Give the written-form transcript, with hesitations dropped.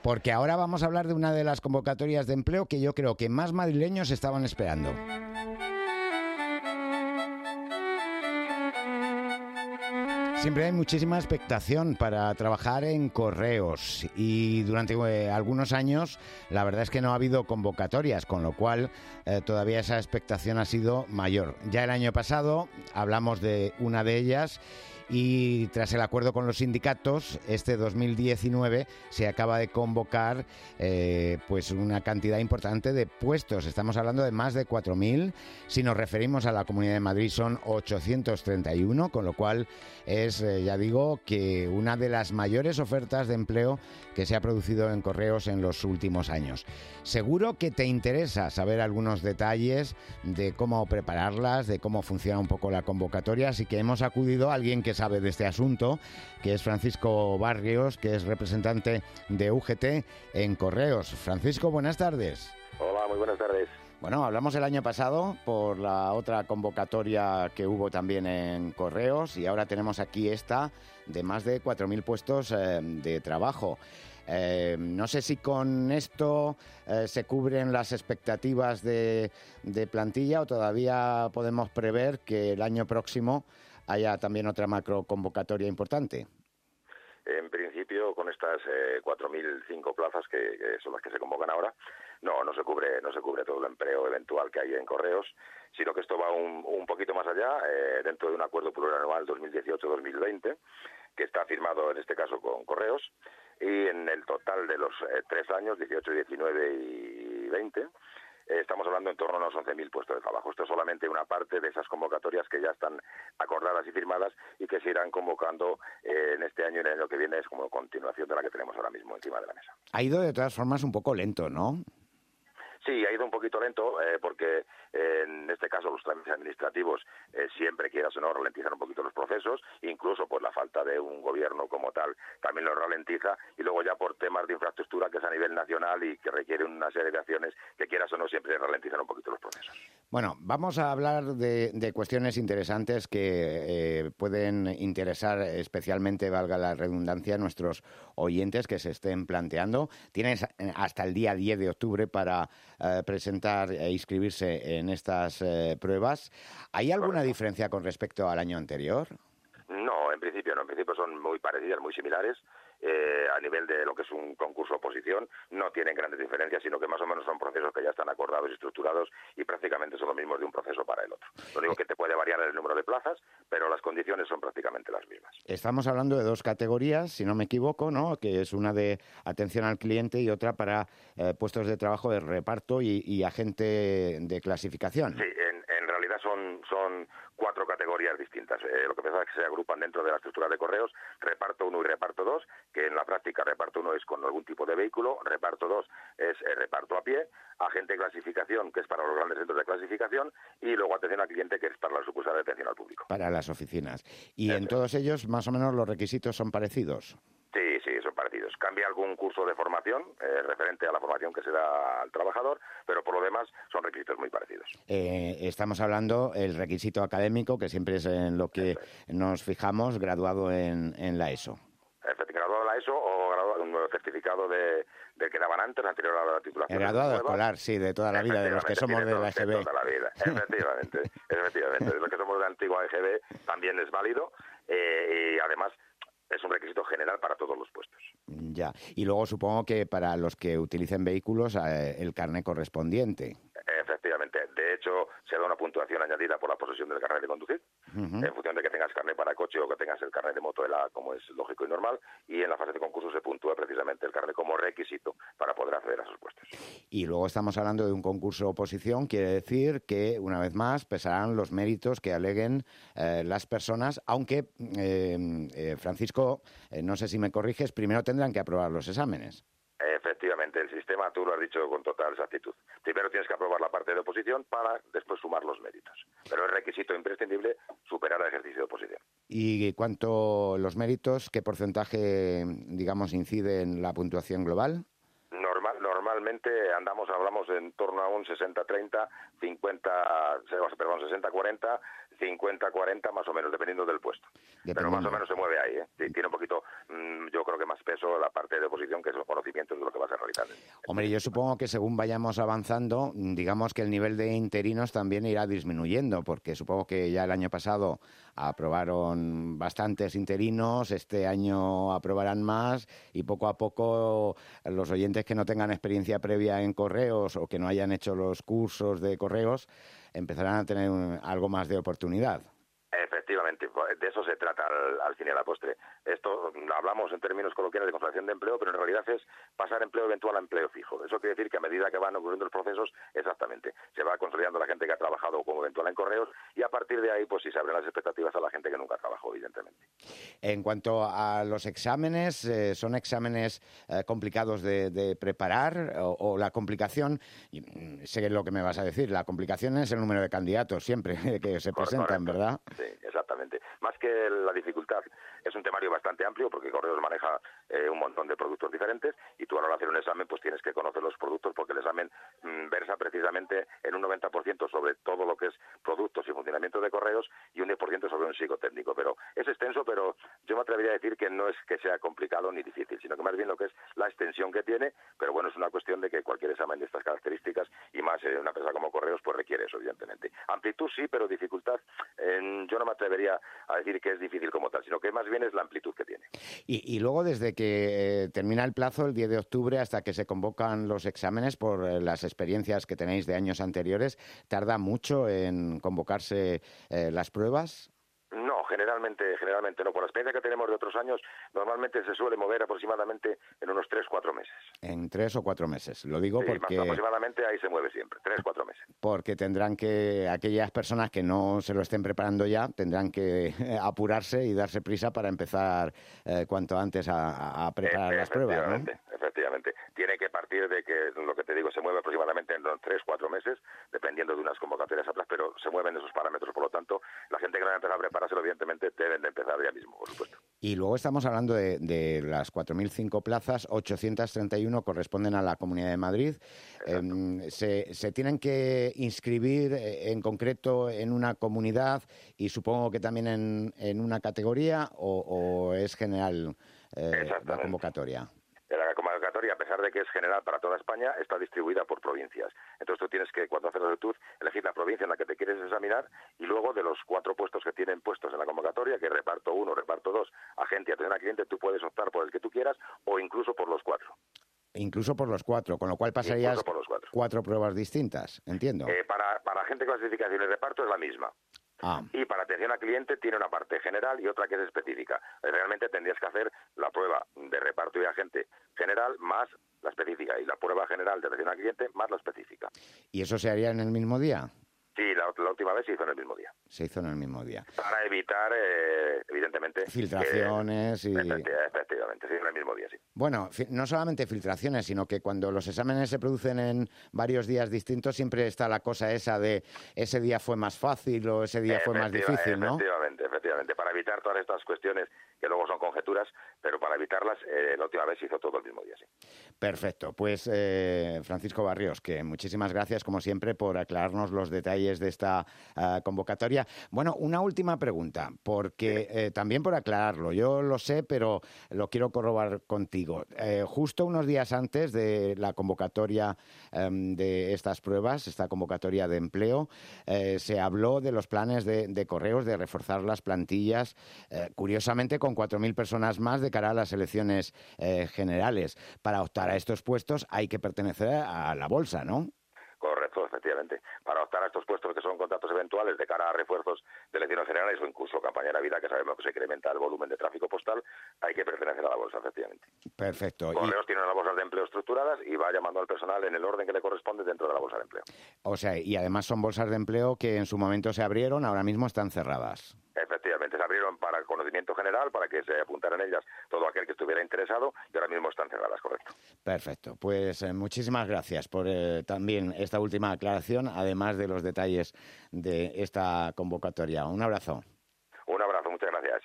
Porque ahora vamos a hablar de una de las convocatorias de empleo que yo creo que más madrileños estaban esperando. Siempre hay muchísima expectación para trabajar en correos y durante algunos años la verdad es que no ha habido convocatorias, con lo cual todavía esa expectación ha sido mayor. Ya el año pasado hablamos de una de ellas y tras el acuerdo con los sindicatos, este 2019 se acaba de convocar pues una cantidad importante de puestos. Estamos hablando de más de 4.000. Si nos referimos a la Comunidad de Madrid son 831, con lo cual es, ya digo, que una de las mayores ofertas de empleo que se ha producido en correos en los últimos años. Seguro que te interesa saber algunos detalles de cómo prepararlas, de cómo funciona un poco la convocatoria, así que hemos acudido a alguien que sabe de este asunto, que es Francisco Barrios, que es representante de UGT en correos. Francisco, buenas tardes. Hola, muy buenas tardes. Bueno, hablamos el año pasado por la otra convocatoria que hubo también en correos y ahora tenemos aquí esta de más de 4.000 puestos de trabajo. No sé si con esto se cubren las expectativas de plantilla o todavía podemos prever que el año próximo haya también otra macro convocatoria importante. En principio, con estas 4.005 plazas que son las que se convocan ahora, no se cubre todo el empleo eventual que hay en correos, sino que esto va un poquito más allá, dentro de un acuerdo plurianual 2018-2020, que está firmado en este caso con correos, y en el total de los 3 años, 18, 19 y 20, estamos hablando en torno a unos 11.000 puestos de trabajo. Esto es solamente una parte de esas convocatorias que ya están acordadas y firmadas y que se irán convocando en este año y en el año que viene. Es como continuación de la que tenemos ahora mismo encima de la mesa. Ha ido de todas formas un poco lento, ¿no? Sí, ha ido un poquito lento porque en este caso los trámites administrativos siempre, quieras o no, ralentizan un poquito los procesos, incluso pues la falta de un gobierno como tal también lo ralentiza, y luego ya por temas de infraestructura que es a nivel nacional y que requieren una serie de acciones que, quieras o no, siempre ralentizan un poquito los procesos. Bueno, vamos a hablar de cuestiones interesantes que pueden interesar especialmente, valga la redundancia, a nuestros oyentes que se estén planteando. Tienes hasta el día 10 de octubre para presentar e inscribirse en estas pruebas. ¿Hay alguna diferencia con respecto al año anterior? No, en principio no. En principio son muy parecidas, muy similares. A nivel de lo que es un concurso oposición, no tienen grandes diferencias, sino que más o menos son procesos que ya están acordados y estructurados y prácticamente son los mismos de un proceso para el otro. Lo único que te puede variar es el número de plazas, pero las condiciones son prácticamente las mismas. Estamos hablando de 2 categorías, si no me equivoco, ¿no? Que es una de atención al cliente y otra para puestos de trabajo de reparto y agente de clasificación. Sí, en realidad son 4 categorías distintas. Lo que pasa es que se agrupan dentro de la estructura de correos: reparto 1 y reparto 2, que en la práctica reparto 1 es con algún tipo de vehículo, reparto 2 es reparto a pie, agente de clasificación, que es para los grandes centros de clasificación, y luego atención al cliente, que es para la sucursal de atención al público. Para las oficinas. ¿Y en todos ellos más o menos los requisitos son parecidos? Sí, son parecidos. Cambia algún curso de formación referente a la formación que se da al trabajador, pero por lo demás son requisitos muy parecidos. Estamos hablando el requisito académico, que siempre es en lo que nos fijamos, graduado en la ESO. Graduado en la ESO o un certificado de que daban antes, anterior a la titulación. El graduado escolar, sí, de toda la vida, de los que somos de la EGB. De toda la vida, efectivamente. De los que somos de la antigua EGB también es válido y además es un requisito general para todos los puestos. Ya, y luego supongo que para los que utilicen vehículos el carné correspondiente. Efectivamente. De hecho, se da una puntuación añadida por la posesión del carnet de conducir, en función de que tengas carnet para coche o que tengas el carnet de moto, como es lógico y normal, y en la fase de concurso se puntúa precisamente el carnet como requisito para poder acceder a esos puestos. Y luego estamos hablando de un concurso oposición, quiere decir que, una vez más, pesarán los méritos que aleguen las personas, aunque, Francisco, no sé si me corriges, primero tendrán que aprobar los exámenes. Efectivamente, el sistema, tú lo has dicho con total exactitud. Primero tienes que aprobar la parte de oposición para después sumar los méritos. Pero es requisito imprescindible superar el ejercicio de oposición. ¿Y cuánto los méritos, qué porcentaje, digamos, incide en la puntuación global? normalmente hablamos en torno a un 60-30, 60-40, 50-40 más o menos, dependiendo del puesto. Pero más o menos se mueve ahí, ¿eh? Sí, tiene un poquito, yo creo que más peso la parte de oposición, que es los conocimientos de lo que vas a realizar. Hombre, yo supongo que según vayamos avanzando, digamos que el nivel de interinos también irá disminuyendo, porque supongo que ya el año pasado aprobaron bastantes interinos, este año aprobarán más y poco a poco los oyentes que no tengan experiencia previa en correos o que no hayan hecho los cursos de correos empezarán a tener algo más de oportunidad. Efectivamente, de eso se trata al fin y a la postre. Esto hablamos en términos coloquiales de consolidación de empleo, pero en realidad es pasar empleo eventual a empleo fijo. Eso quiere decir que a medida que van ocurriendo los procesos, exactamente, se va consolidando la gente que ha trabajado como eventual en correos y a partir de ahí pues sí se abren las expectativas a la gente que nunca trabajó, evidentemente. En cuanto a los exámenes, ¿son exámenes complicados de preparar o la complicación? Sé lo que me vas a decir, la complicación es el número de candidatos siempre que se presentan, ¿verdad? Sí, exactamente. Más que la dificultad, es un temario bastante amplio porque Correos maneja un montón de productos diferentes y tú a la hora de hacer un examen pues tienes que conocer los productos porque el examen versa precisamente en un 90% sobre todo lo que es productos y funcionamiento de correos y un 10% sobre un psicotécnico. Pero es extenso, pero yo me atrevería a decir que no es que sea complicado ni difícil, sino que más bien lo que es la extensión que tiene, pero bueno, es una cuestión de que cualquier examen de estas características y más en una empresa como Correos pues requiere eso, evidentemente. Amplitud sí, pero dificultad yo no me atrevería a decir que es difícil como tal, sino que más bien es la amplitud que tiene. Y luego, desde que termina el plazo, el 10 de octubre, hasta que se convocan los exámenes por las experiencias que tenéis de años anteriores, ¿tarda mucho en convocarse las pruebas? No, generalmente no. Por la experiencia que tenemos de otros años, normalmente se suele mover aproximadamente en unos 3-4 meses. En 3 o 4 meses. Lo digo sí, porque... más aproximadamente ahí se mueve siempre, 3-4 meses. Porque tendrán que, aquellas personas que no se lo estén preparando ya, tendrán que apurarse y darse prisa para empezar cuanto antes a preparar las pruebas, ¿no? Efectivamente. Tiene que partir de que, lo que te digo, se mueve aproximadamente en 3-4 meses, dependiendo de unas convocatorias atrás, pero se mueven esos parámetros. Por lo tanto, la gente que no ha empezado a preparárselo, evidentemente, deben de empezar ya mismo, por supuesto. Y luego estamos hablando de las 4.005 plazas, 831 corresponden a la Comunidad de Madrid. Se tienen que inscribir en concreto en una comunidad y supongo que también en una categoría o es general la convocatoria. La convocatoria, a pesar de que es general para toda España, está distribuida por provincias. Entonces tú tienes que, cuando haces la solicitud, elegir la provincia en la que te quieres examinar y luego de los 4 puestos que tienen puestos en la convocatoria, que reparto 1, reparto 2, agente y atención al cliente, tú puedes optar por el que tú quieras o incluso por los 4. Incluso por los 4, con lo cual pasarías 4 pruebas distintas, entiendo. Para agente, clasificación y reparto es la misma. Y para atención al cliente tiene una parte general y otra que es específica. Realmente tendrías que hacer la prueba de reparto y agente general más la específica y la prueba general de atención al cliente más la específica. ¿Y eso se haría en el mismo día? Sí, la última vez se hizo en el mismo día. Se hizo en el mismo día. Para evitar, evidentemente... filtraciones y... Efectivamente, sí, en el mismo día, sí. Bueno, no solamente filtraciones, sino que cuando los exámenes se producen en varios días distintos, siempre está la cosa esa de ese día fue más fácil o ese día fue más difícil, ¿no? Efectivamente. Para evitar todas estas cuestiones que luego son conjeturas, pero para evitarlas, la última vez se hizo todo el mismo día, sí. Perfecto. Pues, Francisco Barrios, que muchísimas gracias, como siempre, por aclararnos los detalles de esta convocatoria. Bueno, una última pregunta, porque también por aclararlo, yo lo sé, pero lo quiero corroborar contigo. Justo unos días antes de la convocatoria de estas pruebas, esta convocatoria de empleo, se habló de los planes de Correos, de reforzar las plantillas, curiosamente con 4.000 personas más de cara a las elecciones generales. Para optar a estos puestos hay que pertenecer a la bolsa, ¿no? Correcto, efectivamente. Para optar a estos puestos que son contratos eventuales de cara a refuerzos de elecciones generales o incluso campaña de Navidad, que sabemos que se incrementa el volumen de tráfico postal, hay que pertenecer a la bolsa, efectivamente. Perfecto. Correos tiene unas bolsas de empleo estructuradas y va llamando al personal en el orden que le corresponde dentro de la bolsa de empleo. O sea, y además son bolsas de empleo que en su momento se abrieron, ahora mismo están cerradas. Efectivamente, se abrieron para conocimiento general, para que se apuntara en ellas todo aquel que estuviera interesado y ahora mismo están cerradas, correcto. Perfecto, pues muchísimas gracias por también esta última aclaración, además de los detalles de esta convocatoria. Un abrazo. Un abrazo, muchas gracias.